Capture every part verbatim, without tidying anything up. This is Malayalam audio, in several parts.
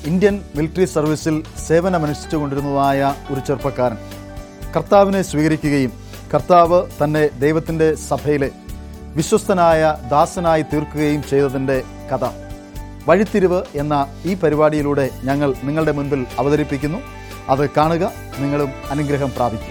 ഇന്ത്യൻ മിലിറ്ററി സർവീസിൽ സേവനമനുഷ്ഠിച്ചുകൊണ്ടിരുന്നതായ ഒരു ചെറുപ്പക്കാരൻ കർത്താവിനെ സ്വീകരിക്കുകയും കർത്താവ് തന്നെ ദൈവത്തിൻ്റെ സഭയിലെ വിശ്വസ്തനായ ദാസനായി തീർക്കുകയും ചെയ്തതിൻ്റെ കഥ വഴിത്തിരിവ് എന്ന ഈ പരിപാടിയിലൂടെ ഞങ്ങൾ നിങ്ങളുടെ മുൻപിൽ അവതരിപ്പിക്കുന്നു. അത് കാണുക, നിങ്ങളും അനുഗ്രഹം പ്രാപിക്കുക.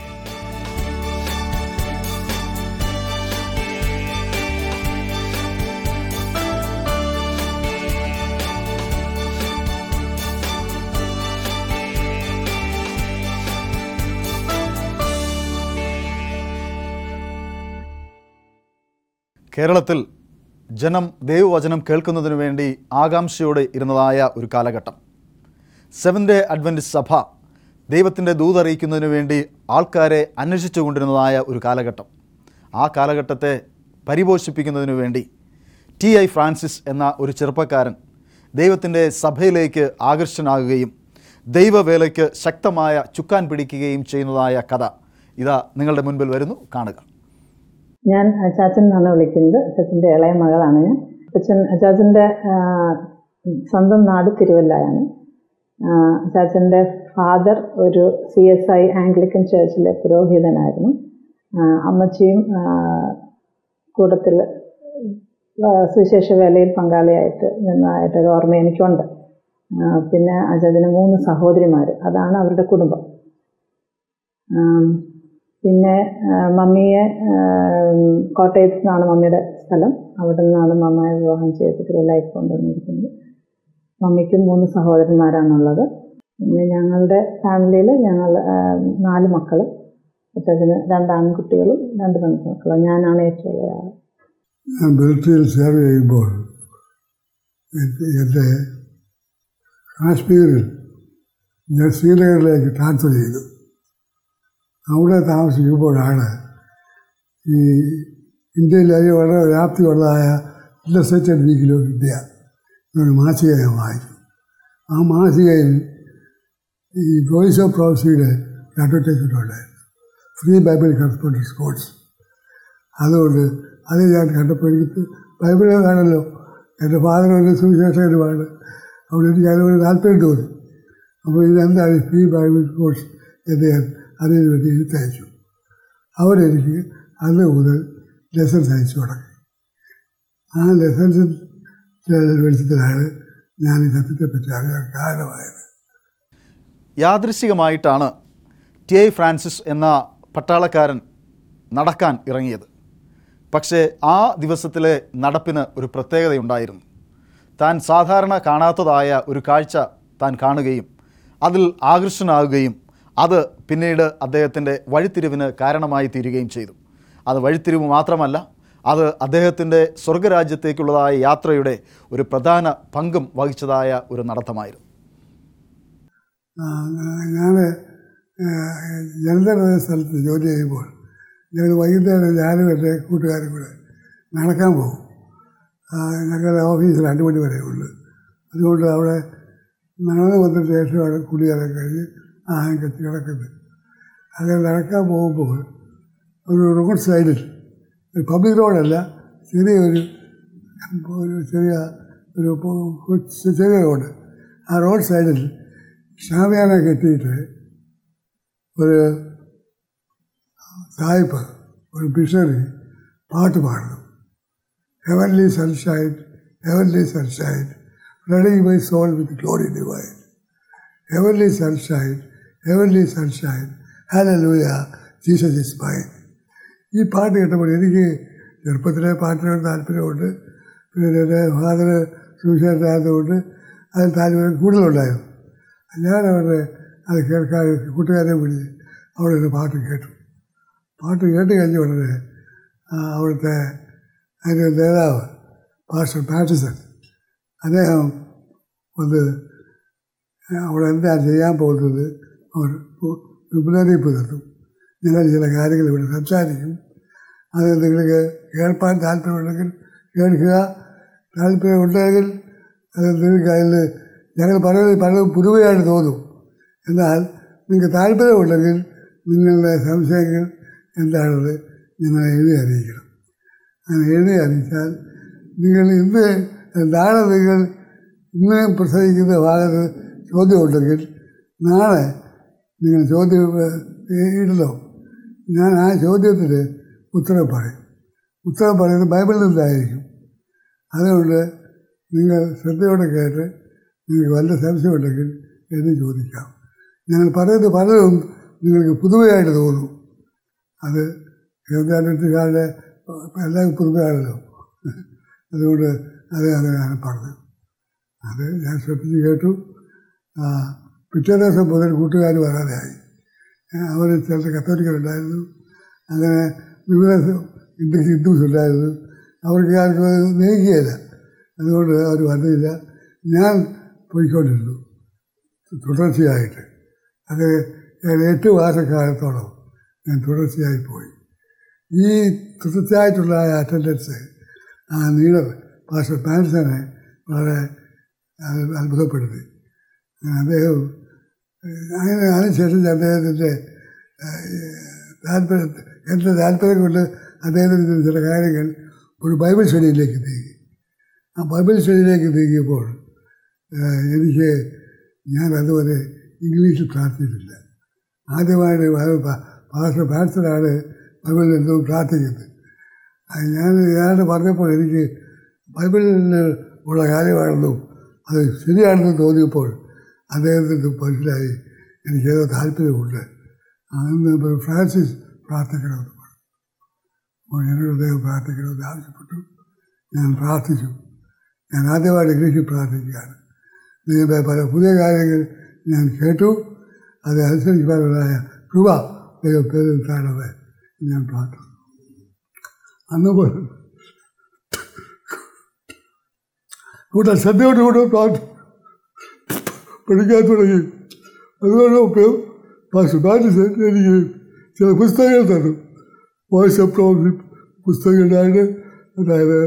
കേരളത്തിൽ ജനം ദൈവവചനം കേൾക്കുന്നതിനു വേണ്ടി ആകാംക്ഷയോടെ ഇരുന്നതായ ഒരു കാലഘട്ടം. സെവൻത് ഡേ അഡ്വൻറ്റിസ്റ്റ് സഭ ദൈവത്തിൻ്റെ ദൂതറിയിക്കുന്നതിനു വേണ്ടി ആൾക്കാരെ അന്വേഷിച്ചു കൊണ്ടിരുന്നതായ ഒരു കാലഘട്ടം. ആ കാലഘട്ടത്തെ പരിപോഷിപ്പിക്കുന്നതിനു വേണ്ടി ടി ഐ ഫ്രാൻസിസ് എന്ന ഒരു ചെറുപ്പക്കാരൻ ദൈവത്തിൻ്റെ സഭയിലേക്ക് ആകർഷനാകുകയും ദൈവവേലയ്ക്ക് ശക്തമായ ചുക്കാൻ പിടിക്കുകയും ചെയ്യുന്നതായ കഥ ഇതാ നിങ്ങളുടെ മുൻപിൽ വരുന്നു, കാണുക. ഞാൻ അച്ചാച്ചൻ എന്നാണ് വിളിക്കുന്നത്. അച്ചാച്ചൻ്റെ ഇളയ മകളാണ് ഞാൻ. അച്ഛൻ അച്ചാച്ചൻ്റെ സ്വന്തം നാട് തിരുവല്ലയാണ്. അച്ചാച്ചൻ്റെ ഫാദർ ഒരു സി എസ് ഐ ആംഗ്ലിക്കൻ ചർച്ചിലെ പുരോഹിതനായിരുന്നു. അമ്മച്ചിയും കൂട്ടത്തിൽ സുവിശേഷ വേലയിൽ പങ്കാളിയായിട്ട് നിന്നതായിട്ടൊരു ഓർമ്മ എനിക്കുണ്ട്. പിന്നെ അച്ചാച്ചന് മൂന്ന് സഹോദരിമാർ, അതാണ് അവരുടെ കുടുംബം. പിന്നെ മമ്മിയെ കോട്ടയത്ത് നിന്നാണ് മമ്മിയുടെ സ്ഥലം. അവിടെ നിന്നാണ് മമ്മയെ വിവാഹം ചെയ്ത് തിരുവല്ലയ്ക്ക് കൊണ്ടുവന്നിരിക്കുന്നത്. മമ്മിക്ക് മൂന്ന് സഹോദരന്മാരാണുള്ളത്. പിന്നെ ഞങ്ങളുടെ ഫാമിലിയിൽ ഞങ്ങൾ നാല് മക്കൾ. അച്ഛന് രണ്ട് ആൺകുട്ടികളും രണ്ട് പെൺമക്കളും. ഞാനാണ് ഏറ്റവും ഇളയ ആൾ. ഞാൻ മിലിറ്ററിയിൽ സേവ ചെയ്യുമ്പോൾ എൻ്റെ കാശ്മീരിൽ ഞാൻ ശ്രീനഗറിലേക്ക് ട്രാൻസ്ഫർ ചെയ്തു. അവിടെ താമസിക്കുമ്പോഴാണ് ഈ ഇന്ത്യയിലെ വളരെ വ്യാപ്തിയുള്ളതായ ഇല്ലസ്ട്രേറ്റഡ് വീക്കിൽ ഓഫ് ഇന്ത്യ എന്നൊരു മാസിക ഞാൻ വായിച്ചു. ആ മാസികയിൽ ഈ വോയിസ് ഓഫ് പ്രോഫസിയുടെ അഡ്വർടൈസ്മെൻ്റ് ഉണ്ടായിരുന്നു, ഫ്രീ ബൈബിൾ കറസ്പോണ്ടൻസ് കോഴ്സ്. അതുകൊണ്ട് അത് ഞാൻ കണ്ടപ്പോൾ എനിക്ക് ബൈബിളെ കാണല്ലോ, എൻ്റെ ഫാദർ ഒരു സുവിശേഷകരുമാണ്. അവിടെ എനിക്ക് അതിനൊരു താല്പര്യം തോന്നി. അപ്പോൾ ഇതെന്താണ് ഫ്രീ ബൈബിൾ കോഴ്സ് എന്ന് ഞാൻ അതിന് വേണ്ടി എഴുത്തയച്ചു. അവരെനിക്ക് അന്ന് മുതൽ ലെസൺസ് അയച്ചു തുടങ്ങി. ആ ലെസൺസിൽ വെളിച്ചത്തിലാണ് ഞാൻ ഈ സത്യത്തെപ്പറ്റി അറിയാൻ കാരണമായത്. യാദൃശ്ചികമായിട്ടാണ് ടി ഐ ഫ്രാൻസിസ് എന്ന പട്ടാളക്കാരൻ നടക്കാൻ ഇറങ്ങിയത്. പക്ഷേ ആ ദിവസത്തിലെ നടപ്പിന് ഒരു പ്രത്യേകതയുണ്ടായിരുന്നു. താൻ സാധാരണ കാണാത്തതായ ഒരു കാഴ്ച താൻ കാണുകയും അതിൽ ആകർഷനാകുകയും അത് പിന്നീട് അദ്ദേഹത്തിൻ്റെ വഴിത്തിരിവിന് കാരണമായി തീരുകയും ചെയ്തു. അത് വഴിത്തിരിവ് മാത്രമല്ല, അത് അദ്ദേഹത്തിൻ്റെ സ്വർഗരാജ്യത്തേക്കുള്ളതായ യാത്രയുടെ ഒരു പ്രധാന പങ്കും വഹിച്ചതായ ഒരു നടത്തമായിരുന്നു. ഞാൻ ജനതയുടെ സ്ഥലത്ത് ജോലി ചെയ്യുമ്പോൾ ഞങ്ങൾ വൈകുന്നേരം ഞാനും എൻ്റെ കൂട്ടുകാരും കൂടെ നടക്കാൻ പോകും. ഞങ്ങളുടെ ഓഫീസിൽ രണ്ട് മണി വരെ ഉള്ളു. അതുകൊണ്ട് അവിടെ നടന്നു വന്നതിന് ശേഷമാണ് കുടിയേറാൻ കഴിഞ്ഞ് ആഹാരം കത്തി കിടക്കുന്നത്. അങ്ങനെ നടക്കാൻ പോകുമ്പോൾ ഒരു റോഡ് സൈഡിൽ, ഒരു പബ്ലിക് റോഡല്ല, ചെറിയൊരു ഒരു ചെറിയ ഒരു ചെറിയ റോഡ്. ആ റോഡ് സൈഡിൽ ഷാമിയാന കെട്ടിയിട്ട് ഒരു സായിപ്പ്, ഒരു മിഷണറി പാട്ട് പാടുന്നു. Heavenly sunshine, heavenly sunshine, flooding my soul with glory divine. Heavenly sunshine, heavenly sunshine, hallelujah, Jesus is mine. ഈ പാട്ട് കേട്ടപ്പോൾ എനിക്ക് ചെറുപ്പത്തിലെ പാട്ടിനോട് താല്പര്യമുണ്ട്. പിന്നെ എൻ്റെ ഫാദർ സുവിശേഷമായതുകൊണ്ട് അതിൽ താല്പര്യം കൂടുതലുണ്ടായിരുന്നു. ഞാൻ അവരുടെ അത് കേൾക്കാൻ കൂട്ടുകാരെ വിളിച്ച് അവിടെ ഒരു പാട്ട് കേട്ടു. പാട്ട് കേട്ട് കഴിഞ്ഞ ഉടനെ അവിടുത്തെ അതിൻ്റെ നേതാവ് പാസ്റ്റർ പാറ്റിസൺ അദ്ദേഹം വന്ന് അവിടെ എന്താ ചെയ്യാൻ പോകുന്നത് അവർ മുന്നറിയിപ്പ് തന്നു. നിങ്ങൾ ചില കാര്യങ്ങൾ ഇവിടെ സംസാരിക്കും, അത് നിങ്ങൾക്ക് കേൾപ്പാൻ താല്പര്യമുണ്ടെങ്കിൽ കേൾക്കുക, താല്പര്യമുണ്ടെങ്കിൽ അത് നിങ്ങൾക്ക് അതിൽ ഞങ്ങൾ പറയുന്നത് പലതും പുതുമയായിട്ട് തോന്നും. എന്നാൽ നിങ്ങൾക്ക് താല്പര്യമുണ്ടെങ്കിൽ നിങ്ങളുടെ സംശയങ്ങൾ എന്താണെന്ന് നിങ്ങൾ എഴുതി അറിയിക്കണം. അങ്ങനെ എഴുതി അറിയിച്ചാൽ നിങ്ങൾ ഇന്ന് നാളെ നിങ്ങൾ ഇന്ന് പ്രസംഗിക്കുന്ന ഭാഗത്ത് ചോദ്യമുണ്ടെങ്കിൽ നാളെ നിങ്ങൾ ചോദ്യം ഇടലോ, ഞാൻ ആ ചോദ്യത്തിന് ഉത്തരം പറയും. ഉത്തരം പറയുന്നത് ബൈബിളിൽ നിന്നായിരിക്കും. അതുകൊണ്ട് നിങ്ങൾ ശ്രദ്ധയോടെ കേട്ട് നിങ്ങൾക്ക് വല്ല സംശയമുണ്ടെങ്കിൽ എന്ന് ചോദിക്കാം. ഞങ്ങൾ പറയുന്നത് പലതും നിങ്ങൾക്ക് പുതുമയായിട്ട് തോന്നും. അത് എഴുതാനുകാരുടെ എല്ലാം പുതുമയാണല്ലോ. അതുകൊണ്ട് അത് അങ്ങനെയാണ് പറഞ്ഞത്. അത് ഞാൻ ശ്രദ്ധിച്ച് കേട്ടു. പിറ്റേ ദിവസം മുതൽ കൂട്ടുകാർ വരാതെയായി. അവർ ചില കത്തോലിക്കലുണ്ടായിരുന്നു, അങ്ങനെ വിവിധ ഇന്ത്യൻ ഹിന്ദുസ് ഉണ്ടായിരുന്നു. അവർക്ക് ആർക്കും നീങ്ങിയില്ല. അതുകൊണ്ട് അവർ വന്നില്ല. ഞാൻ പോയിക്കൊണ്ടിരുന്നു തുടർച്ചയായിട്ട്. അത് എട്ട് മാസക്കാലത്തോളം ഞാൻ തുടർച്ചയായി പോയി. ഈ തുടർച്ചയായിട്ടുള്ള അറ്റൻഡൻസ് ആ നീള പാസ്റ്റർ പാൻസനെ വളരെ അത്ഭുതപ്പെടുത്തി. അദ്ദേഹം അങ്ങനെ അതിനുശേഷം അദ്ദേഹത്തിൻ്റെ താല്പര്യം എൻ്റെ താല്പര്യം കൊണ്ട് അദ്ദേഹത്തിൻ്റെ ചില കാര്യങ്ങൾ ഒരു ബൈബിൾ സ്റ്റഡിയിലേക്ക് നീങ്ങി. ആ ബൈബിൾ സ്റ്റഡിയിലേക്ക് നീങ്ങിയപ്പോൾ എനിക്ക് ഞാൻ അതുവരെ ഇംഗ്ലീഷിൽ പ്രാർത്ഥിച്ചിട്ടില്ല. ആദ്യമായിട്ട് പാസ്റ്റർ പാൻസനാണ് ബൈബിളിൽ എന്തോ പ്രാർത്ഥിക്കുന്നത്. ഞാൻ ഞാനത് പറഞ്ഞപ്പോൾ എനിക്ക് ബൈബിളിൽ ഉള്ള കാര്യമാണെന്നും അത് ശരിയാണെന്നും തോന്നിയപ്പോൾ അദ്ദേഹത്തിന് മനസ്സിലായി എനിക്കേതോ താല്പര്യമുണ്ട്. അന്ന് ഫ്രാൻസിസ് പ്രാർത്ഥിക്കണമെന്ന് പറഞ്ഞു. അപ്പോൾ എന്നോട് അദ്ദേഹം പ്രാർത്ഥിക്കണമെന്ന് ആവശ്യപ്പെട്ടു. ഞാൻ പ്രാർത്ഥിച്ചു. ഞാൻ ആദ്യമായിട്ട് ഇംഗ്ലീഷിൽ പ്രാർത്ഥിക്കുകയാണ്. നിങ്ങളുടെ പല പുതിയ കാര്യങ്ങൾ ഞാൻ കേട്ടു. അത് അനുസരിക്കുവാനുള്ളതായ കൃപ ദൈവം പേരിൽ കാണവേ ഞാൻ പ്രാർത്ഥിച്ചു. അന്ന് പോലെ കൂടെ ശ്രദ്ധയോടുകൂടെ പ്രാർത്ഥിച്ചു പഠിക്കാൻ തുടങ്ങി. അതുകൊണ്ട് പാസ്റ്റർ പാൻസൻ എനിക്ക് ചില പുസ്തകങ്ങൾ തന്നു. വോയിസ് ഓഫ് പ്രോഫിറ്റ് പുസ്തകങ്ങളുണ്ടായിട്ട്, അതായത്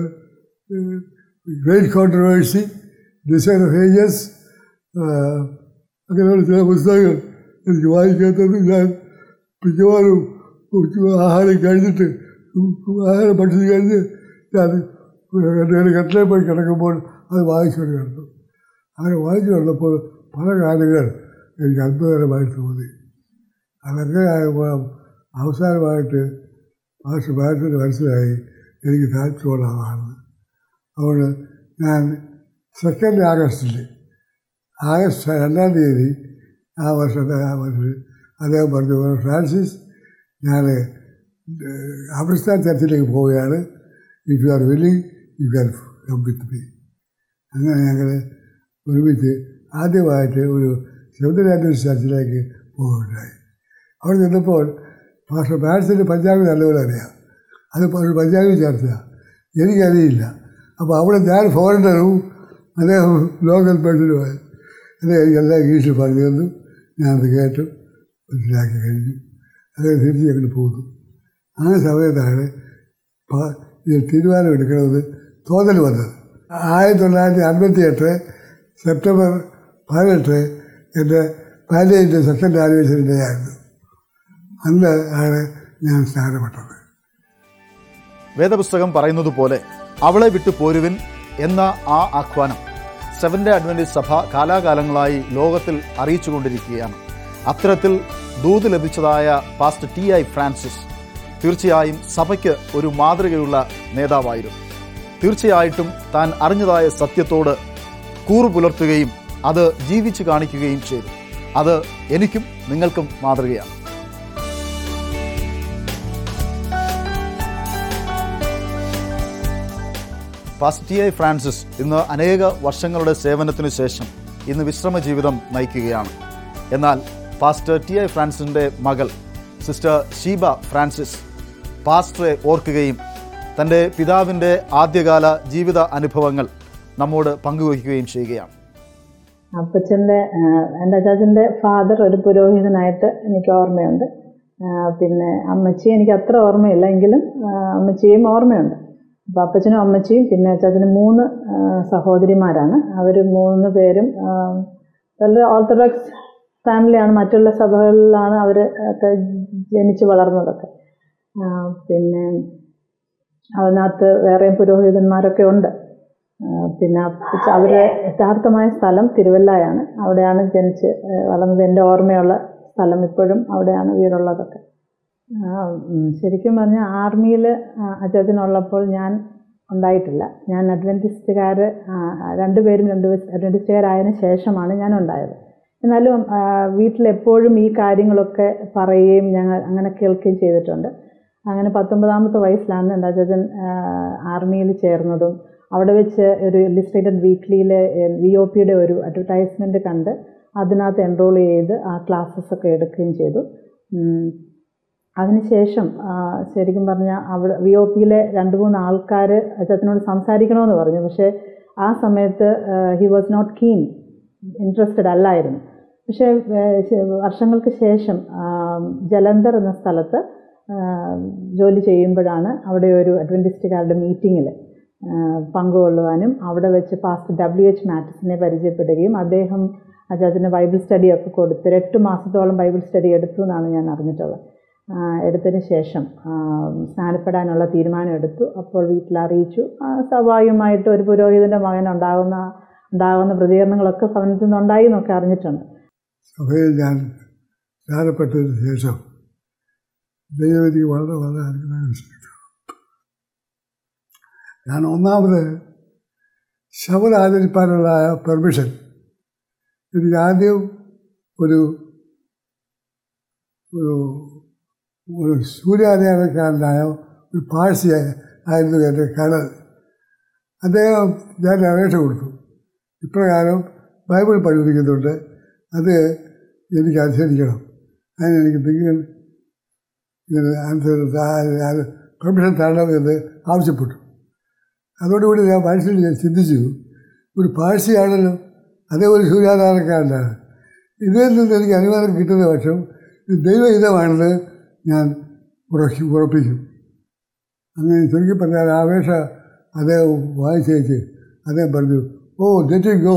great controversy, design of ages, അങ്ങനെയുള്ള ചില പുസ്തകങ്ങൾ എനിക്ക് വായിക്കാത്തത്. ഞാൻ മിക്കവാറും ആഹാരം കഴിഞ്ഞിട്ട് ആഹാരം ഭക്ഷിച്ച് കഴിഞ്ഞ് ഞാൻ എൻ്റെ കട്ടിലേ പോയി കിടക്കുമ്പോൾ അത് വായിച്ചുകൊണ്ട് കിടന്നു. അങ്ങനെ വായിച്ചു കിടന്നപ്പോൾ പല കാര്യങ്ങൾ എനിക്ക് അത്ഭുതകരമായിട്ട് തോന്നി. അതൊക്കെ ആയപ്പോൾ അവസാനമായിട്ട് പാസ്റ്റർ പാൻസന് മനസ്സിലായി എനിക്ക് താല്പര്യമുള്ള ആളാണ്. അതുകൊണ്ട് ഞാൻ സെക്കൻഡ് ആഗസ്റ്റിൽ ആഗസ്റ്റ് രണ്ടാം തീയതി ആ വർഷത്തെ ആ വർഷം അദ്ദേഹം പറഞ്ഞു, ഫ്രാൻസിസ് ഞാൻ അമൃത്സർ ചർച്ചിലേക്ക് പോവുകയാണ്. If you are willing you can come with me. അങ്ങനെ ഞങ്ങൾ ഒരുമിച്ച് ആദ്യമായിട്ട് ഒരു സെവൻത് ആഡ്വന്റിസ്റ്റ് ചർച്ചിലേക്ക് പോവുകയുണ്ടായി. അവിടെ ചെന്നപ്പോൾ പാസ്റ്റർ പാൻസന് പഞ്ചാബി നല്ലപോലെ അറിയാം. അത് ഒരു പഞ്ചാബി ചർച്ചയാണ്, എനിക്കറിയില്ല. അപ്പോൾ അവിടെ ഞാൻ ഫോറിനറും അദ്ദേഹം ലോക്കൽ പേഴ്സണുമായി അദ്ദേഹം എനിക്കെല്ലാം ഇംഗ്ലീഷിൽ പറഞ്ഞു തന്നു. ഞാനത് കേട്ടു മനസ്സിലാക്കി കഴിഞ്ഞു. അദ്ദേഹം തിരിച്ച് ഞങ്ങൾ പോന്നു. ആ സമയത്താണ് ഇതിൽ തീരുമാനം എടുക്കണമെന്ന് തോന്നൽ വന്നത്. ആയിരത്തി തൊള്ളായിരത്തി അൻപത്തി എട്ട് സെപ്റ്റംബർ പതിനെട്ട് എൻ്റെ പാലിയേറ്റിൻ്റെ സെക്കൻഡ് ആനിവേഴ്സറിൻ്റെ ആയിരുന്നു. അന്ന് ആണ് ഞാൻ സ്ഥാനപ്പെട്ടത്. വേദപുസ്തകം പറയുന്നത് പോലെ അവളെ വിട്ടു പോരുവിൻ എന്ന ആ ആഹ്വാനം സെവൻത് അഡ്വന്റിസ്റ്റ് സഭ കാലാകാലങ്ങളായി ലോകത്തിൽ അറിയിച്ചുകൊണ്ടിരിക്കുകയാണ്. അത്തരത്തിൽ ദൂത് ലഭിച്ചതായ പാസ്റ്റർ ടി ഐ ഫ്രാൻസിസ് തീർച്ചയായും സഭയ്ക്ക് ഒരു മാതൃകയുള്ള നേതാവായിരുന്നു. തീർച്ചയായിട്ടും താൻ അറിഞ്ഞതായ സത്യത്തോട് കൂറു പുലർത്തുകയും അത് ജീവിച്ചു കാണിക്കുകയും ചെയ്തു. അത് എനിക്കും നിങ്ങൾക്കും മാതൃകയാണ്. പാസ്റ്റർ ടി ഐ ഫ്രാൻസിസ് ഇന്ന് അനേക വർഷങ്ങളുടെ സേവനത്തിനു ശേഷം ഇന്ന് വിശ്രമ ജീവിതം നയിക്കുകയാണ്. എന്നാൽ പാസ്റ്റർ ടി ഐ ഫ്രാൻസിസിൻ്റെ മകൾ സിസ്റ്റർ ഷീബ ഫ്രാൻസിസ് പാസ്റ്ററെ ഓർക്കുകയും തൻ്റെ പിതാവിൻ്റെ ആദ്യകാല ജീവിത അനുഭവങ്ങൾ നമ്മോട് പങ്കുവയ്ക്കുകയും ചെയ്യുകയാണ്. അപ്പച്ചൻ്റെ എൻ്റെ അച്ചാച്ചൻ്റെ ഫാദർ ഒരു പുരോഹിതനായിട്ട് എനിക്ക് ഓർമ്മയുണ്ട്. പിന്നെ അമ്മച്ചി എനിക്ക് അത്ര ഓർമ്മയില്ല, എങ്കിലും അമ്മച്ചിയും ഓർമ്മയുണ്ട്. അപ്പോൾ അപ്പച്ചനും അമ്മച്ചിയും പിന്നെ അച്ചാച്ചന് മൂന്ന് സഹോദരിമാരാണ്. അവർ മൂന്ന് പേരും വളരെ ഓർത്തഡോക്സ് ഫാമിലിയാണ്. മറ്റുള്ള സഭകളിലാണ് അവർ ഒക്കെ ജനിച്ച് വളർന്നതൊക്കെ. പിന്നെ അതിനകത്ത് വേറെയും പുരോഹിതന്മാരൊക്കെ ഉണ്ട്. പിന്നെ അവരുടെ യഥാർത്ഥമായ സ്ഥലം തിരുവല്ലയാണ്. അവിടെയാണ് ജനിച്ച് വളർന്നത്. എൻ്റെ ഓർമ്മയുള്ള സ്ഥലം ഇപ്പോഴും അവിടെയാണ് വീടുള്ളതൊക്കെ. ശരിക്കും പറഞ്ഞാൽ ആർമിയിൽ അച്ചാച്ചനുള്ളപ്പോൾ ഞാൻ ഉണ്ടായിട്ടില്ല. ഞാൻ അഡ്വൻറ്റിസ്റ്റുകാർ രണ്ടുപേരും രണ്ട് അഡ്വൻറ്റിസ്റ്റുകാരായതിനു ശേഷമാണ് ഞാൻ ഉണ്ടായത്. എന്നാലും വീട്ടിലെപ്പോഴും ഈ കാര്യങ്ങളൊക്കെ പറയുകയും ഞങ്ങൾ അങ്ങനെ കേൾക്കുകയും ചെയ്തിട്ടുണ്ട്. അങ്ങനെ പത്തൊമ്പതാമത്തെ വയസ്സിലാണ് എൻ്റെ അച്ചാച്ചൻ ആർമിയിൽ ചേർന്നതും അവിടെ വെച്ച് ഒരു ഇല്ലുസ്ട്രേറ്റഡ് വീക്ക്ലിയിലെ വി ഒ പിയുടെ ഒരു അഡ്വർടൈസ്മെൻറ്റ് കണ്ട് അതിനകത്ത് എൻറോൾ ചെയ്ത് ആ ക്ലാസ്സസൊക്കെ എടുക്കുകയും ചെയ്തു. അതിനുശേഷം ശരിക്കും പറഞ്ഞാൽ അവിടെ വി ഒ പിയിലെ രണ്ട് മൂന്ന് ആൾക്കാർ അച്ചാച്ചനോട് സംസാരിക്കണമെന്ന് പറഞ്ഞു. പക്ഷേ ആ സമയത്ത് he was not keen, interested അല്ലായിരുന്നു. പക്ഷേ വർഷങ്ങൾക്ക് ശേഷം ജലന്ധർ എന്ന സ്ഥലത്ത് ജോലി ചെയ്യുമ്പോഴാണ് അവിടെ ഒരു അഡ്വൻറ്റിസ്റ്റുകാരുടെ മീറ്റിങ്ങിൽ പങ്കുകൊള്ളുവാനും അവിടെ വെച്ച് പാസ്റ്റർ ഡബ്ല്യു എച്ച് മാറ്റിസിനെ പരിചയപ്പെടുകയും അദ്ദേഹം അച്ചാച്ചന് ബൈബിൾ സ്റ്റഡിയൊക്കെ കൊടുത്ത് എട്ട് മാസത്തോളം ബൈബിൾ സ്റ്റഡി എടുത്തു എന്നാണ് ഞാൻ അറിഞ്ഞിട്ടുള്ളത്. എടുത്തതിന് ശേഷം സ്നാനപ്പെടാനുള്ള തീരുമാനം എടുത്തു. അപ്പോൾ വീട്ടിൽ അറിയിച്ചു. സ്വാഭാവികമായിട്ട് ഒരു പുരോഹിതൻ്റെ മകൻ ഉണ്ടാകുന്ന ഉണ്ടാകുന്ന പ്രതികരണങ്ങളൊക്കെ ഭവനത്തിൽ നിന്നുണ്ടായി എന്നൊക്കെ അറിഞ്ഞിട്ടുണ്ട്. സഭയിൽ ഞാൻ സ്നാനപ്പെട്ടതിന് ശേഷം ദൈവത്തിന് വളരെ വളരെ അനുഗ്രഹിച്ചു. ഞാൻ ഒന്നാമത് ശബദ ആചരിപ്പാനുള്ള പെർമിഷൻ എനിക്ക് ആദ്യം ഒരു ഒരു ഒരു സൂര്യാധ്യാനക്കാരനായ ഒരു പാഴ്സി ആയിരുന്നു എൻ്റെ കടൽ. അദ്ദേഹം ഞാൻ അപേക്ഷ കൊടുത്തു. ഇപ്രകാരം ബൈബിൾ പഠിപ്പിക്കുന്നുണ്ട്, അത് എനിക്ക് അനുസരിക്കണം, അതിനെനിക്ക് നിങ്ങൾ ഇതിന് ആൻസർ പെർമിഷൻ തരണം എന്ന് ആവശ്യപ്പെട്ടു. അതോടുകൂടി ഞാൻ മനസ്സിൽ ഞാൻ ചിന്തിച്ചു, ഒരു പാഴ്സിയാണല്ലോ, അതേ ഒരു സൂര്യാധാരക്കാരനാണ്, ഇതിൽ നിന്ന് എനിക്ക് അനുവാദം കിട്ടുന്ന പക്ഷം ഇത് ദൈവഹിതമാണെന്ന് ഞാൻ ഉറക്കി ഉറപ്പിക്കും. അങ്ങനെ ചുരുക്കി പറഞ്ഞാൽ ആ അപേക്ഷ അദ്ദേഹം വായിച്ചേച്ച് അദ്ദേഹം പറഞ്ഞു, oh let him go,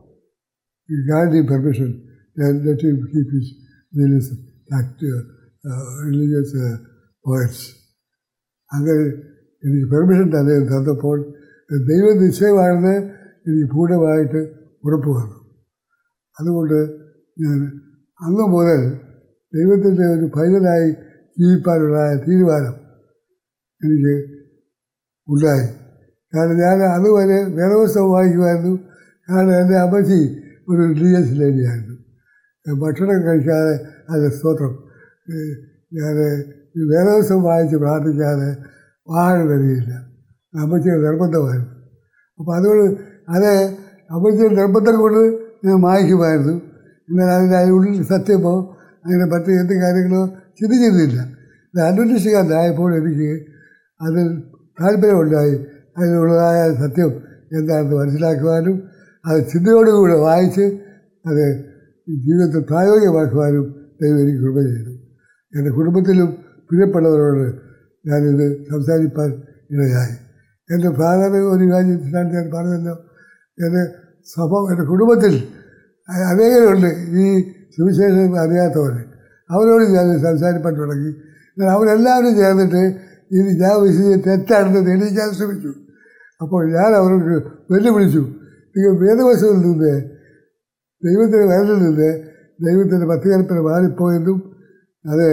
you grant him permission, let him keep his religious act religious poets. അങ്ങനെ എനിക്ക് പെർമിഷൻ തന്നെ തന്നപ്പോൾ ദൈവം നിശ്ചയമാണെന്ന് എനിക്ക് പൂർണ്ണമായിട്ട് ഉറപ്പ് വന്നു. അതുകൊണ്ട് ഞാൻ അന്ന് മുതൽ ദൈവത്തിൻ്റെ ഒരു പൈതലായി ജീവിക്കാനുള്ള തീരുമാനം എനിക്ക് ഉണ്ടായി. കാരണം ഞാൻ അതുവരെ വേദപുസ്തകം വായിക്കുമായിരുന്നു. കാരണം എൻ്റെ അമ്മച്ചി ഒരു റിലീജിയസ് ലേഡിയായിരുന്നു. ഭക്ഷണം കഴിക്കാതെ അതിൻ്റെ സ്തോത്രം ഞാൻ വേദപുസ്തകം വായിച്ച് പ്രാർത്ഥിക്കാതെ വാഹനം വരികയില്ല. അമ്മച്ചിയുടെ നിർബന്ധമായിരുന്നു. അപ്പോൾ അതുകൊണ്ട് അത് അമ്മച്ചിയുടെ നിർബന്ധം കൊണ്ട് ഞാൻ വായിക്കുമായിരുന്നു. എന്നാൽ അതിൻ്റെ അതിനുള്ളിൽ സത്യമോ അങ്ങനെ മറ്റ് എന്ത് കാര്യങ്ങളോ ചിന്തിച്ചിരുന്നില്ല. അഡ്വൻറ്റിസ്റ്റുകാരനായപ്പോൾ എനിക്ക് അതിൽ താല്പര്യമുണ്ടായി. അതിനുള്ളതായ സത്യം എന്താണെന്ന് മനസ്സിലാക്കുവാനും അത് ചിന്തയോടുകൂടെ വായിച്ച് അത് ജീവിതത്തിൽ പ്രായോഗികമാക്കുവാനും ദൈവം എനിക്ക് കൃപ ചെയ്തു. എൻ്റെ കുടുംബത്തിലും പ്രിയപ്പെട്ടവരോട് ഞാനിത് സംസാരിപ്പാൻ ഇടയായി. എൻ്റെ ഫാദർ ഒരു കാര്യത്തിലാണ് ഞാൻ പറഞ്ഞല്ലോ, എൻ്റെ സഭ എൻ്റെ കുടുംബത്തിൽ അനേകരുണ്ട് ഈ സുവിശേഷം അറിയാത്തവർ. അവരോട് ഞാൻ സംസാരിപ്പാൻ തുടങ്ങി. എന്നാൽ അവരെല്ലാവരും ചേർന്നിട്ട് ഇത് ഞാൻ വിശ്വസിച്ച് തെറ്റാണെന്ന് തെളിയിക്കാൻ ശ്രമിച്ചു. അപ്പോൾ ഞാൻ അവർക്ക് വെല്ലുവിളിച്ചു, നിങ്ങൾ വേദവശത്തിൽ നിന്ന് ദൈവത്തിൻ്റെ വയലിൽ നിന്ന് ദൈവത്തിൻ്റെ പത്തുകൽപ്പന മാറിപ്പോയെന്നും അത്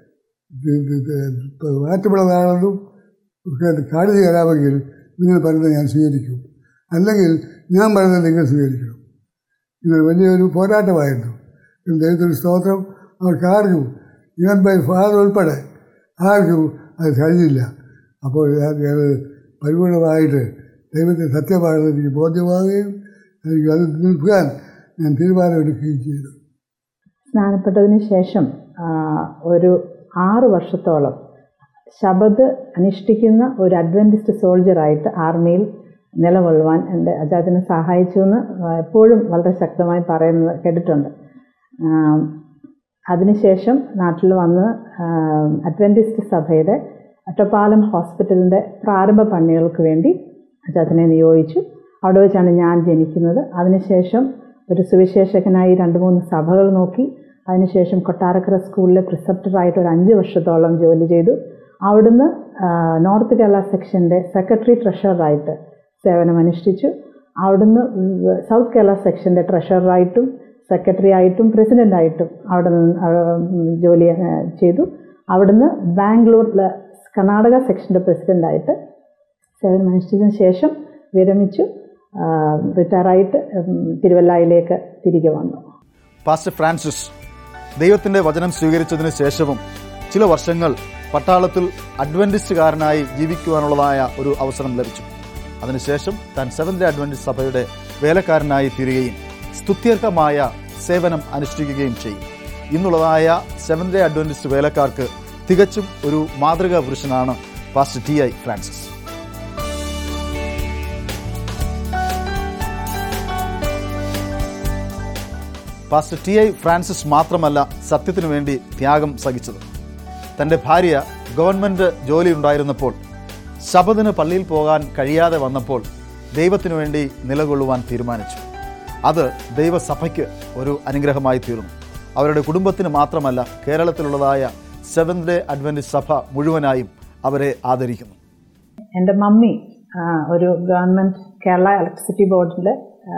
മാറ്റമുള്ളതാണെന്നും കാണിച്ചു തരാമെങ്കിൽ നിങ്ങൾ പറയുന്നത് ഞാൻ സ്വീകരിക്കും, അല്ലെങ്കിൽ ഞാൻ പറയുന്നത് നിങ്ങൾ സ്വീകരിക്കണം. ഇത് വലിയൊരു പോരാട്ടമായിരുന്നു. ദൈവത്തിൻ്റെ സ്തോത്രം അവർക്കാർക്കും, ഇവൻ ബൈ ഫാദർ ഉൾപ്പെടെ ആർക്കും അത് കഴിഞ്ഞില്ല. അപ്പോൾ ഞാൻ ഞാൻ പരിപൂർണമായിട്ട് ദൈവത്തിൻ്റെ സത്യമാണെന്ന് എനിക്ക് ബോധ്യമാവുകയും എനിക്ക് അത് നിൽക്കാൻ ഞാൻ തീരുമാനമെടുക്കുകയും ചെയ്തു. സ്നാനപ്പെട്ടതിന് ശേഷം ഒരു ആറ് വർഷത്തോളം ശബദ് അനുഷ്ഠിക്കുന്ന ഒരു അഡ്വൻറ്റിസ്റ്റ് സോൾജറായിട്ട് ആർമിയിൽ നിലകൊള്ളുവാൻ എൻ്റെ അച്ചാച്ചനെ സഹായിച്ചു എന്ന് എപ്പോഴും വളരെ ശക്തമായി പറയുന്നത് കേട്ടിട്ടുണ്ട്. അതിനുശേഷം നാട്ടിൽ വന്ന് അഡ്വൻറ്റിസ്റ്റ് സഭയുടെ ഒറ്റപ്പാലം ഹോസ്പിറ്റലിൻ്റെ പ്രാരംഭ പണികൾക്ക് വേണ്ടി അച്ചാച്ചനെ നിയോഗിച്ചു. അവിടെ വെച്ചാണ് ഞാൻ ജനിക്കുന്നത്. അതിനുശേഷം ഒരു സുവിശേഷകനായി രണ്ട് മൂന്ന് സഭകൾ നോക്കി. അതിനുശേഷം കൊട്ടാരക്കര സ്കൂളിലെ പ്രിസെപ്റ്ററായിട്ട് ഒരു അഞ്ച് വർഷത്തോളം ജോലി ചെയ്തു. അവിടുന്ന് നോർത്ത് കേരള സെക്ഷൻ്റെ സെക്രട്ടറി ട്രഷററായിട്ട് സേവനമനുഷ്ഠിച്ചു. അവിടുന്ന് സൗത്ത് കേരള സെക്ഷൻ്റെ ട്രഷററായിട്ടും സെക്രട്ടറി ആയിട്ടും പ്രസിഡൻ്റായിട്ടും അവിടെ നിന്ന് ജോലി ചെയ്തു. അവിടുന്ന് ബാംഗ്ലൂരിലെ കർണാടക സെക്ഷൻ്റെ പ്രസിഡൻ്റായിട്ട് സേവനമനുഷ്ഠിച്ചതിന് ശേഷം വിരമിച്ചു. റിട്ടയറായിട്ട് തിരുവല്ലയിലേക്ക് തിരികെ വന്നു. പാസ്റ്റർ ഫ്രാൻസിസ് ദൈവത്തിൻ്റെ വചനം സ്വീകരിച്ചതിന് ശേഷവും ചില വർഷങ്ങൾ പട്ടാളത്തിൽ അഡ്വന്റിസ്റ്റുകാരനായി ജീവിക്കുവാനുള്ളതായ ഒരു അവസരം ലഭിച്ചു. അതിനുശേഷം താൻ സെവൻത് ഡേ അഡ്വന്റിസ്റ്റ് സഭയുടെ വേലക്കാരനായി തീരുകയും സ്തുത്യർഹമായ സേവനം അനുഷ്ഠിക്കുകയും ചെയ്യും. ഇന്നുള്ളതായ സെവൻത് ഡേ അഡ്വന്റിസ്റ്റ് വേലക്കാർക്ക് തികച്ചും ഒരു മാതൃകാ പുരുഷനാണ് pastor T I Francis. Pastor T I Francis മാത്രമല്ല സത്യത്തിനു വേണ്ടി ത്യാഗം സഹിച്ചത്. തൻ്റെ ഭാര്യ ഗവൺമെൻറ് ജോലി ഉണ്ടായിരുന്നപ്പോൾ ശബദിന് പള്ളിയിൽ പോകാൻ കഴിയാതെ വന്നപ്പോൾ ദൈവത്തിനു വേണ്ടി നിലകൊള്ളുവാൻ തീരുമാനിച്ചു. അത് ദൈവസഭയ്ക്ക് ഒരു അനുഗ്രഹമായി തീർന്നു. അവരുടെ കുടുംബത്തിന് മാത്രമല്ല, കേരളത്തിലുള്ളതായ സെവൻത് ഡേ അഡ്വന്റിസ്റ്റ് സഭ മുഴുവനായും അവരെ ആദരിക്കുന്നു. എൻ്റെ മമ്മി ഒരു ഗവൺമെൻറ് കേരള ഇലക്ട്രിസിറ്റി ബോർഡിലെ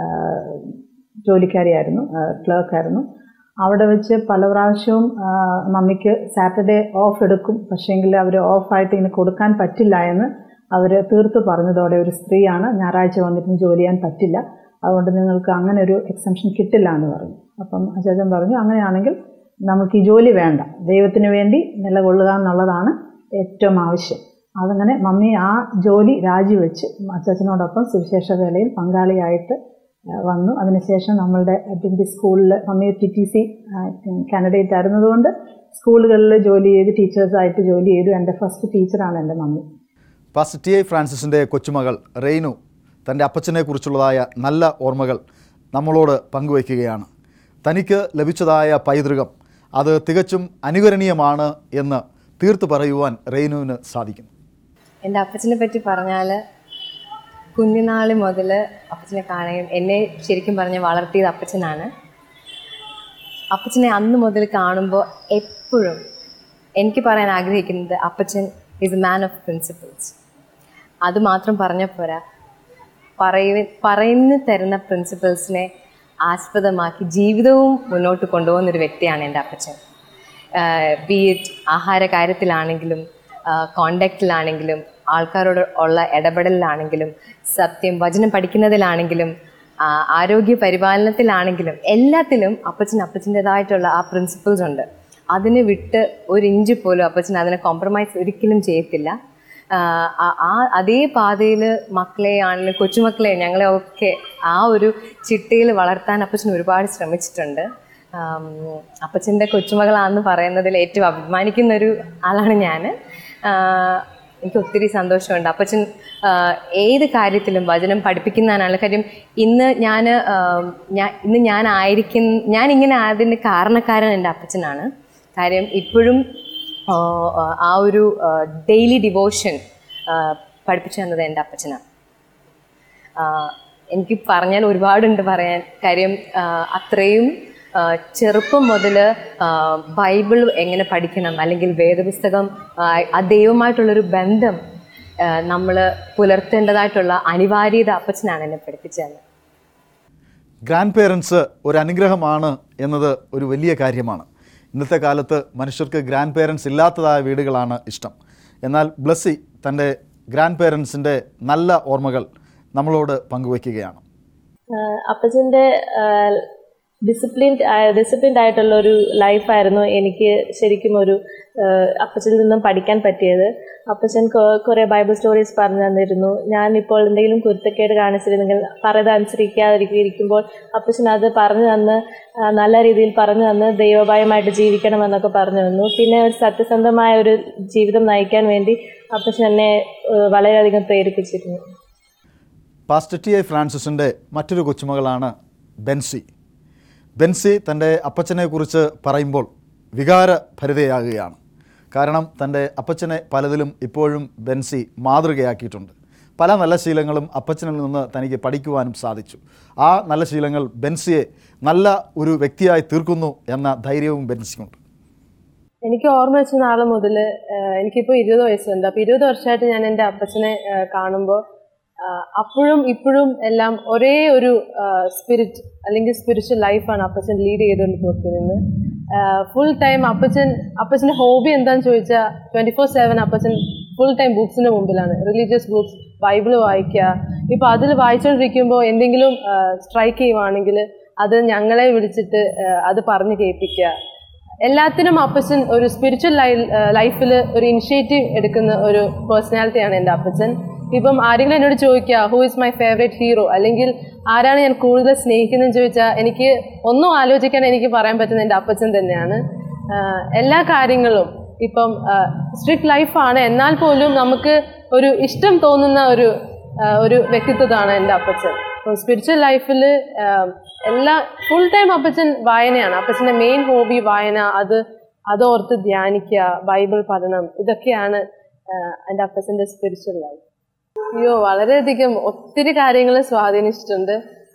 ജോലിക്കാരിയായിരുന്നു, ക്ലർക്കായിരുന്നു. അവിടെ വെച്ച് പല പ്രാവശ്യവും മമ്മിക്ക് സാറ്റർഡേ ഓഫ് എടുക്കും, പക്ഷേങ്കിൽ അവർ ഓഫായിട്ട് ഇനി കൊടുക്കാൻ പറ്റില്ല എന്ന് അവർ തീർത്ത് പറഞ്ഞതോടെ ഒരു സ്ത്രീയാണ്, ഞായറാഴ്ച വന്നിട്ട് ജോലി ചെയ്യാൻ പറ്റില്ല, അതുകൊണ്ട് നിങ്ങൾക്ക് അങ്ങനെ ഒരു എക്സംഷൻ കിട്ടില്ല എന്ന് പറഞ്ഞു. അപ്പം അച്ചാച്ചൻ പറഞ്ഞു, അങ്ങനെയാണെങ്കിൽ നമുക്ക് ഈ ജോലി വേണ്ട, ദൈവത്തിന് വേണ്ടി നിലകൊള്ളുക എന്നുള്ളതാണ് ഏറ്റവും ആവശ്യം. അതങ്ങനെ മമ്മി ആ ജോലി രാജിവെച്ച് അച്ചാച്ചനോടൊപ്പം സുവിശേഷ വേലയിൽ പങ്കാളിയായിട്ട് വന്നു. അതിനുശേഷം നമ്മളുടെ അഡ്വന്റിസ്റ്റ് സ്കൂളിൽ mummy T T C candidate ആയിരുന്നതുകൊണ്ട് സ്കൂളുകളിൽ ജോലി ചെയ്ത് ടീച്ചേഴ്സായിട്ട് ജോലി ചെയ്തു. എൻ്റെ ഫസ്റ്റ് ടീച്ചറാണ് എൻ്റെ മമ്മി. പാസ്റ്റർ ടി ഐ ഫ്രാൻസിസിൻ്റെ കൊച്ചുമകൾ റെയ്നു തൻ്റെ അപ്പച്ചനെ കുറിച്ചുള്ളതായ നല്ല ഓർമ്മകൾ നമ്മളോട് പങ്കുവയ്ക്കുകയാണ്. തനിക്ക് ലഭിച്ചതായ പൈതൃകം അത് തികച്ചും അനുകരണീയമാണ് എന്ന് തീർത്തു പറയുവാൻ റെയ്നുവിന് സാധിക്കുന്നു. എൻ്റെ അപ്പച്ചനെ പറ്റി പറഞ്ഞാൽ കുഞ്ഞുനാൾ മുതൽ അപ്പച്ചനെ കാണുകയും എന്നെ ശരിക്കും പറഞ്ഞ് വളർത്തിയത് അപ്പച്ചനാണ്. അപ്പച്ചനെ അന്ന് മുതൽ കാണുമ്പോൾ എപ്പോഴും എനിക്ക് പറയാൻ ആഗ്രഹിക്കുന്നത് അപ്പച്ചൻ is a man of principles. അതുമാത്രം പറഞ്ഞാൽ പോരാ, പറയ പറയുന്നു തരുന്ന പ്രിൻസിപ്പിൾസിനെ ആസ്പദമാക്കി ജീവിതവും മുന്നോട്ട് കൊണ്ടുപോകുന്നൊരു വ്യക്തിയാണ് എൻ്റെ അപ്പച്ചൻ. ബി ഇറ്റ് ആഹാര കാര്യത്തിലാണെങ്കിലും കോണ്ടാക്റ്റിലാണെങ്കിലും ആൾക്കാരോട് ഉള്ള ഇടപെടലിലാണെങ്കിലും സത്യം വചനം പഠിക്കുന്നതിലാണെങ്കിലും ആരോഗ്യ പരിപാലനത്തിലാണെങ്കിലും എല്ലാത്തിലും അപ്പച്ചൻ അപ്പച്ചൻ്റെതായിട്ടുള്ള ആ പ്രിൻസിപ്പിൾസ് ഉണ്ട്. അതിന് വിട്ട് ഒരു ഇഞ്ച് പോലും അപ്പച്ചൻ അതിനെ കോംപ്രമൈസ് ഒരിക്കലും ചെയ്യത്തില്ല. ആ അതേ പാതയിൽ മക്കളെ ആണെങ്കിലും കൊച്ചുമക്കളെ ഞങ്ങളെ ഒക്കെ ആ ഒരു ചിട്ടയിൽ വളർത്താൻ അപ്പച്ചൻ ഒരുപാട് ശ്രമിച്ചിട്ടുണ്ട്. അപ്പച്ചൻ്റെ കൊച്ചുമകളാണെന്ന് പറയുന്നതിൽ ഏറ്റവും അഭിമാനിക്കുന്നൊരു ആളാണ് ഞാൻ. എനിക്ക് ഒത്തിരി സന്തോഷമുണ്ട്. അപ്പച്ചൻ ഏത് കാര്യത്തിലും വചനം പഠിപ്പിക്കുന്നതിനാണ്. കാര്യം ഇന്ന് ഞാൻ ഞാൻ ഇന്ന് ഞാനായിരിക്കുന്ന ഞാനിങ്ങനെ അതിൻ്റെ കാരണക്കാരൻ എൻ്റെ അപ്പച്ചനാണ്. കാര്യം ഇപ്പോഴും ആ ഒരു ഡെയിലി ഡിവോഷൻ പഠിപ്പിച്ചു തന്നത് എൻ്റെ അപ്പച്ചനാണ്. എനിക്ക് പറഞ്ഞാൽ ഒരുപാടുണ്ട് പറയാൻ. കാര്യം അത്രയും ചെറുപ്പം മുതൽ ബൈബിൾ എങ്ങനെ പഠിക്കണം, അല്ലെങ്കിൽ വേദപുസ്തകം ആ ദൈവമായിട്ടുള്ളൊരു ബന്ധം നമ്മൾ പുലർത്തേണ്ടതായിട്ടുള്ള അനിവാര്യത അപ്പച്ചനാണ് എന്നെ പഠിപ്പിച്ചത്. ഗ്രാൻഡ് പേരൻസ് ഒരു അനുഗ്രഹമാണ് എന്നത് ഒരു വലിയ കാര്യമാണ്. ഇന്നത്തെ കാലത്ത് മനുഷ്യർക്ക് ഗ്രാൻഡ് പേരൻസ് ഇല്ലാത്തതായ വീടുകളാണ് ഇഷ്ടം. എന്നാൽ ബ്ലസ്സി തൻ്റെ ഗ്രാൻഡ് പേരൻസിൻ്റെ നല്ല ഓർമ്മകൾ നമ്മളോട് പങ്കുവയ്ക്കുകയാണ്. അപ്പച്ചൻ്റെ ഡിസിപ്ലിൻഡ് ഡിസിപ്ലിൻഡ് ആയിട്ടുള്ളൊരു ലൈഫായിരുന്നു എനിക്ക് ശരിക്കും ഒരു അപ്പച്ചനിൽ നിന്നും പഠിക്കാൻ പറ്റിയത്. അപ്പച്ചൻ കുറേ ബൈബിൾ സ്റ്റോറീസ് പറഞ്ഞു തന്നിരുന്നു. ഞാനിപ്പോൾ എന്തെങ്കിലും കുരുത്തക്കേട് കാണിച്ചിരുന്നെങ്കിൽ പറയുന്നത് അനുസരിക്കാതിരിക്കുമ്പോൾ അപ്പച്ചൻ അത് പറഞ്ഞു തന്ന് നല്ല രീതിയിൽ പറഞ്ഞു തന്ന് ദൈവഭയമായിട്ട് ജീവിക്കണമെന്നൊക്കെ പറഞ്ഞു തന്നു. പിന്നെ ഒരു സത്യസന്ധമായ ഒരു ജീവിതം നയിക്കാൻ വേണ്ടി അപ്പച്ചൻ എന്നെ വളരെയധികം പ്രേരിപ്പിച്ചിരുന്നു. പാസ്റ്റർ ടി ഐ ഫ്രാൻസിസിൻ്റെ മറ്റൊരു കൊച്ചുമകളാണ് ബെൻസി. ബെൻസി തൻ്റെ അപ്പച്ചനെക്കുറിച്ച് പറയുമ്പോൾ വികാരഭരിതയാകുകയാണ്. കാരണം തൻ്റെ അപ്പച്ചനെ പലതിലും ഇപ്പോഴും ബെൻസി മാതൃകയാക്കിയിട്ടുണ്ട്. പല നല്ല ശീലങ്ങളും അപ്പച്ചനിൽ നിന്ന് തനിക്ക് പഠിക്കുവാനും സാധിച്ചു. ആ നല്ല ശീലങ്ങൾ ബെൻസിയെ നല്ല ഒരു വ്യക്തിയായി തീർക്കുന്നു എന്ന ധൈര്യവും ബെൻസിക്കുണ്ട്. എനിക്ക് ഓർമ്മ വെച്ച നാൾ മുതൽ എനിക്കിപ്പോൾ ഇരുപത് വയസ്സുണ്ട്. അപ്പോൾ ഇരുപത് വർഷമായിട്ട് ഞാൻ എൻ്റെ അപ്പച്ചനെ കാണുമ്പോൾ അപ്പോഴും ഇപ്പോഴും എല്ലാം ഒരേ ഒരു സ്പിരിറ്റ് അല്ലെങ്കിൽ സ്പിരിച്വൽ ലൈഫാണ് അപ്പച്ചൻ ലീഡ് ചെയ്തുകൊണ്ട് പോക്കുന്നത്. ഫുൾ ടൈം അപ്പച്ചൻ അപ്പച്ചൻ്റെ ഹോബി എന്താണെന്ന് ചോദിച്ചാൽ ട്വൻറ്റി ഫോർ സെവൻ അപ്പച്ചൻ ഫുൾ ടൈം ബുക്സിൻ്റെ മുമ്പിലാണ്. റിലീജിയസ് ബുക്സ്, ബൈബിള് വായിക്കുക. ഇപ്പോൾ അതിൽ വായിച്ചുകൊണ്ടിരിക്കുമ്പോൾ എന്തെങ്കിലും സ്ട്രൈക്ക് ചെയ്യുവാണെങ്കിൽ അത് ഞങ്ങളെ വിളിച്ചിട്ട് അത് പറഞ്ഞ് കേൾപ്പിക്കുക. എല്ലാത്തിനും അപ്പച്ചൻ ഒരു സ്പിരിച്വൽ ലൈ ലൈഫിൽ ഒരു ഇനിഷ്യേറ്റീവ് എടുക്കുന്ന ഒരു പേഴ്സണാലിറ്റിയാണ് എൻ്റെ അപ്പച്ചൻ. ഇപ്പം ആരെങ്കിലും എന്നോട് ചോദിക്കുക who is my favourite hero, അല്ലെങ്കിൽ ആരാണ് ഞാൻ കൂടുതൽ സ്നേഹിക്കുന്നതെന്ന് ചോദിച്ചാൽ എനിക്ക് ഒന്നും ആലോചിക്കാൻ എനിക്ക് പറയാൻ പറ്റുന്ന എൻ്റെ അപ്പച്ചൻ തന്നെയാണ്. എല്ലാ കാര്യങ്ങളും ഇപ്പം സ്ട്രിക്റ്റ് ലൈഫാണ്, എന്നാൽ പോലും നമുക്ക് ഒരു ഇഷ്ടം തോന്നുന്ന ഒരു ഒരു വ്യക്തിത്വമാണ് എൻ്റെ അപ്പച്ചൻ. അപ്പം സ്പിരിച്വൽ ലൈഫിൽ എല്ലാ ഫുൾ ടൈം അപ്പച്ചൻ വായനയാണ്. അപ്പച്ചൻ്റെ മെയിൻ ഹോബി വായന, അത് അതോർത്ത് ധ്യാനിക്കുക, ബൈബിൾ പഠനം, ഇതൊക്കെയാണ് എൻ്റെ അപ്പച്ചൻ്റെ സ്പിരിച്വൽ ലൈഫ്. അയ്യോ, വളരെയധികം ഒത്തിരി കാര്യങ്ങൾ സ്വാധീനിച്ചിട്ടുണ്ട്.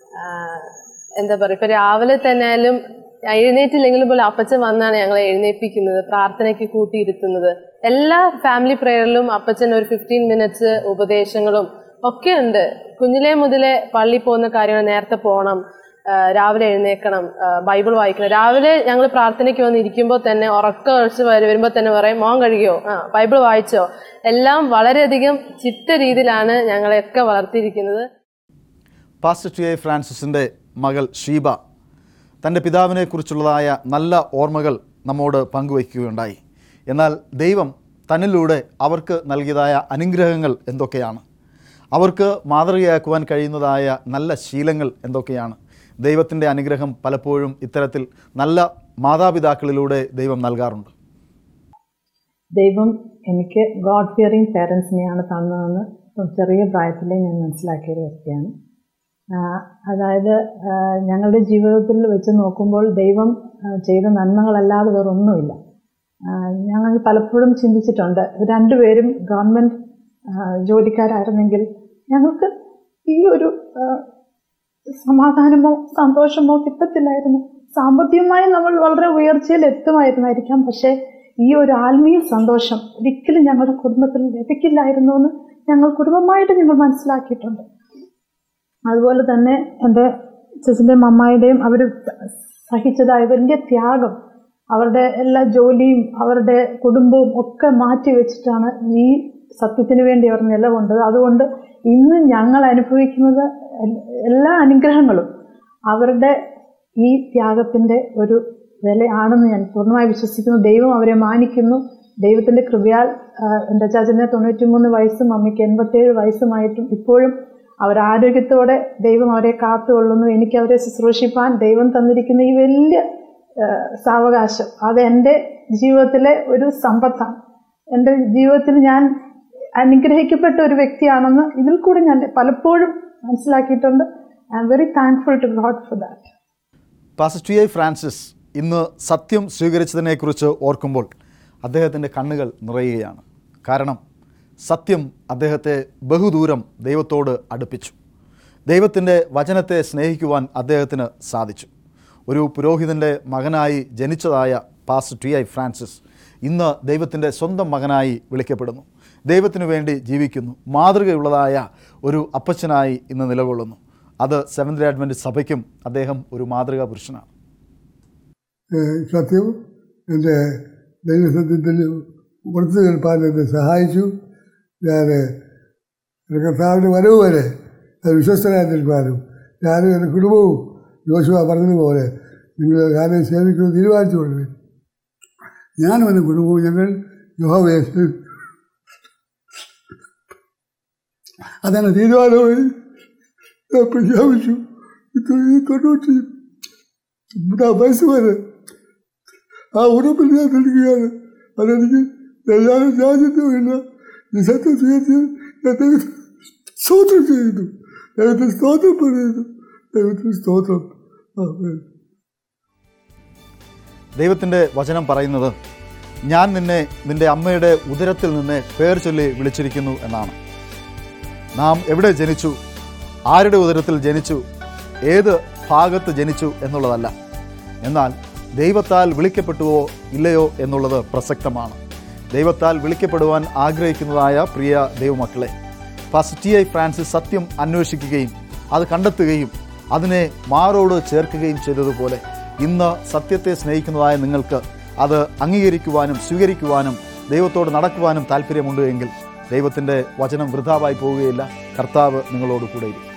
എന്താ പറയുക, ഇപ്പം രാവിലെ തന്നെ ആയാലും എഴുന്നേറ്റില്ലെങ്കിലും പോലും അപ്പച്ചൻ വന്നാണ് ഞങ്ങളെ എഴുന്നേൽപ്പിക്കുന്നത്, പ്രാർത്ഥനയ്ക്ക് കൂട്ടിയിരുത്തുന്നത്. എല്ലാ ഫാമിലി പ്രേയറിലും അപ്പച്ചൻ ഒരു ഫിഫ്റ്റീൻ മിനിറ്റ്സ് ഉപദേശങ്ങളും ഒക്കെ ഉണ്ട്. കുഞ്ഞിലേ മുതലേ പള്ളി പോകുന്ന കാര്യങ്ങൾ, നേരത്തെ പോകണം, രാവിലെ എഴുന്നേൽക്കണം, ബൈബിൾ വായിക്കണം. രാവിലെ ഞങ്ങൾ പ്രാർത്ഥനയ്ക്ക് വന്നിരിക്കുമ്പോൾ തന്നെ ഉറക്കം ഒഴിച്ച് വരുമ്പോൾ തന്നെ പറയും മോൻ കഴുകിയോ, ആ ബൈബിൾ വായിച്ചോ. എല്ലാം വളരെയധികം ചിട്ട രീതിയിലാണ് ഞങ്ങളെയൊക്കെ വളർത്തിയിരിക്കുന്നത്. പാസ്റ്റർ ടി ഐ ഫ്രാൻസിസിൻ്റെ മകൾ ഷീബ തൻ്റെ പിതാവിനെ കുറിച്ചുള്ളതായ നല്ല ഓർമ്മകൾ നമ്മോട് പങ്കുവയ്ക്കുകയുണ്ടായി. എന്നാൽ ദൈവം തന്നിലൂടെ അവർക്ക് നൽകിയതായ അനുഗ്രഹങ്ങൾ എന്തൊക്കെയാണ്, അവർക്ക് മാതൃകയാക്കുവാൻ കഴിയുന്നതായ നല്ല ശീലങ്ങൾ എന്തൊക്കെയാണ്? ദൈവത്തിൻ്റെ അനുഗ്രഹം പലപ്പോഴും ഇത്തരത്തിൽ നല്ല മാതാപിതാക്കളിലൂടെ ദൈവം നൽകാറുണ്ട്. ദൈവം എനിക്ക് ഗോഡ് ഫിയറിങ് പേരൻസിനെയാണ് തന്നതെന്ന് ചെറിയ പ്രായത്തിലേ ഞാൻ മനസ്സിലാക്കിയൊരു വ്യക്തിയാണ്. അതായത് ഞങ്ങളുടെ ജീവിതത്തിൽ വെച്ച് നോക്കുമ്പോൾ ദൈവം ചെയ്ത നന്മകളല്ലാതെ വേറൊന്നുമില്ല. ഞങ്ങൾ പലപ്പോഴും ചിന്തിച്ചിട്ടുണ്ട്, രണ്ടുപേരും ഗവൺമെൻറ് ജോലിക്കാരായിരുന്നെങ്കിൽ ഞങ്ങൾക്ക് ഈ ഒരു സമാധാനമോ സന്തോഷമോ കിട്ടത്തില്ലായിരുന്നു. സാമ്പത്തികമായി നമ്മൾ വളരെ ഉയർച്ചയിൽ എത്തുമായിരുന്നായിരിക്കാം, പക്ഷേ ഈ ഒരു ആത്മീയ സന്തോഷം ഒരിക്കലും ഞങ്ങളുടെ കുടുംബത്തിൽ ലഭിക്കില്ലായിരുന്നു എന്ന് ഞങ്ങൾ കുടുംബമായിട്ട് ഞങ്ങൾ മനസ്സിലാക്കിയിട്ടുണ്ട്. അതുപോലെ തന്നെ എൻ്റെ ചേച്ചിൻ്റെയും അമ്മായിയുടെയും അവർ സഹിച്ചതായ വലിയ ത്യാഗം, അവരുടെ എല്ലാ ജോലിയും അവരുടെ കുടുംബവും ഒക്കെ മാറ്റി വെച്ചിട്ടാണ് ഈ സത്യത്തിന് വേണ്ടി അവർ നിലകൊണ്ടത്. അതുകൊണ്ട് ഇന്ന് ഞങ്ങൾ അനുഭവിക്കുന്നത് എല്ലാ അനുഗ്രഹങ്ങളും അവരുടെ ഈ ത്യാഗത്തിൻ്റെ ഒരു വിലയാണെന്ന് ഞാൻ പൂർണ്ണമായി വിശ്വസിക്കുന്നു. ദൈവം അവരെ മാനിക്കുന്നു. ദൈവത്തിൻ്റെ കൃപയാൽ എൻ്റെ ചാച്ചന് തൊണ്ണൂറ്റി മൂന്ന് വയസ്സും അമ്മയ്ക്ക് എൺപത്തേഴ് വയസ്സുമായിട്ടും ഇപ്പോഴും അവരാരോഗ്യത്തോടെ ദൈവം അവരെ കാത്തുകൊള്ളുന്നു. എനിക്ക് അവരെ ശുശ്രൂഷിപ്പാൻ ദൈവം തന്നിരിക്കുന്ന ഈ വലിയ സാവകാശം അത് എൻ്റെ ജീവിതത്തിലെ ഒരു സമ്പത്താണ്. എൻ്റെ ജീവിതത്തിൽ ഞാൻ അനുഗ്രഹിക്കപ്പെട്ട ഒരു വ്യക്തിയാണെന്ന് ഇതിൽ കൂടി ഞാൻ പലപ്പോഴും മനസ്സിലാക്കിയിട്ടുണ്ട്. I am very thankful to God for that. Pastor T I Francis ഇന്ന് സത്യം സ്വീകരിച്ചതിനെക്കുറിച്ച് ഓർക്കുമ്പോൾ അദ്ദേഹത്തിൻ്റെ കണ്ണുകൾ നിറയുകയാണ്. കാരണം സത്യം അദ്ദേഹത്തെ ബഹുദൂരം ദൈവത്തോട് അടുപ്പിച്ചു. ദൈവത്തിൻ്റെ വചനത്തെ സ്നേഹിക്കുവാൻ അദ്ദേഹത്തിന് സാധിച്ചു. ഒരു പുരോഹിതൻ്റെ മകനായി ജനിച്ചതായ പാസ്റ്റർ ടി ഐ ഫ്രാൻസിസ് ഇന്ന് ദൈവത്തിൻ്റെ സ്വന്തം മകനായി വിളിക്കപ്പെടുന്നു. ദൈവത്തിനു വേണ്ടി ജീവിക്കുന്നു. മാതൃകയുള്ളതായ ഒരു അപ്പച്ചനായി ഇന്ന് നിലകൊള്ളുന്നു. അത് സെവൻത് ഡേ അഡ്വെന്റിസ്റ്റ് സഭയ്ക്കും അദ്ദേഹം ഒരു മാതൃകാ പുരുഷനാണ്. സത്യം എൻ്റെ ദൈവസത്യത്തിൽ കൊടുത്തു നിൽപ്പാൻ എന്നെ സഹായിച്ചു. ഞാൻ കർത്താവിൻ്റെ വരവ് വരെ വിശ്വസ്തനായി നിൽക്കാനും ഞാനും എൻ്റെ കുടുംബവും യോശുവ പറഞ്ഞതുപോലെ നിങ്ങൾ ഞാനെ സേവിക്കുന്നത് തീരുമാനിച്ചുകൊണ്ട് ഞാനും എൻ്റെ കുടുംബവും ഞങ്ങൾ യഹോവയെ അതാണ് തീരുമാനമായി പ്രഖ്യാപിച്ചു. തൊണ്ണൂറ്റി മൂന്നാം വയസ്സ് വരെ ആ ഉറപ്പിൽ ഞാൻ നൽകുകയാണ്. അതെനിക്ക് എല്ലാവരും രാജ്യത്തുമില്ല ഈ സത്യം സ്വീകരിച്ച് ദൈവത്തിന് സ്തോത്രം ചെയ്യുന്നു. ദൈവത്തിന് സ്തോത്രം പറയുന്നു. ദൈവത്തിന് സ്തോത്രം. ദൈവത്തിൻ്റെ വചനം പറയുന്നത് ഞാൻ നിന്നെ നിൻ്റെ അമ്മയുടെ ഉദരത്തിൽ നിന്ന് പേർ ചൊല്ലി വിളിച്ചിരിക്കുന്നു എന്നാണ്. നാം എവിടെ ജനിച്ചു, ആരുടെ ഉദരത്തിൽ ജനിച്ചു, ഏത് ഭാഗത്ത് ജനിച്ചു എന്നുള്ളതല്ല, എന്നാൽ ദൈവത്താൽ വിളിക്കപ്പെട്ടുവോ ഇല്ലയോ എന്നുള്ളത് പ്രസക്തമാണ്. ദൈവത്താൽ വിളിക്കപ്പെടുവാൻ ആഗ്രഹിക്കുന്നതായ പ്രിയ ദൈവമക്കളെ, പാസ്റ്റർ ടി ഐ ഫ്രാൻസിസ് സത്യം അന്വേഷിക്കുകയും അത് കണ്ടെത്തുകയും അതിനെ മാറോട് ചേർക്കുകയും ചെയ്തതുപോലെ ഇന്ന് സത്യത്തെ സ്നേഹിക്കുന്നതായ നിങ്ങൾക്ക് അത് അംഗീകരിക്കുവാനും സ്വീകരിക്കുവാനും ദൈവത്തോട് നടക്കുവാനും താല്പര്യമുണ്ട് എങ്കിൽ ദൈവത്തിൻ്റെ വചനം വൃഥാവായി പോവുകയില്ല. കർത്താവ് നിങ്ങളോട് കൂടെയിരിക്കും.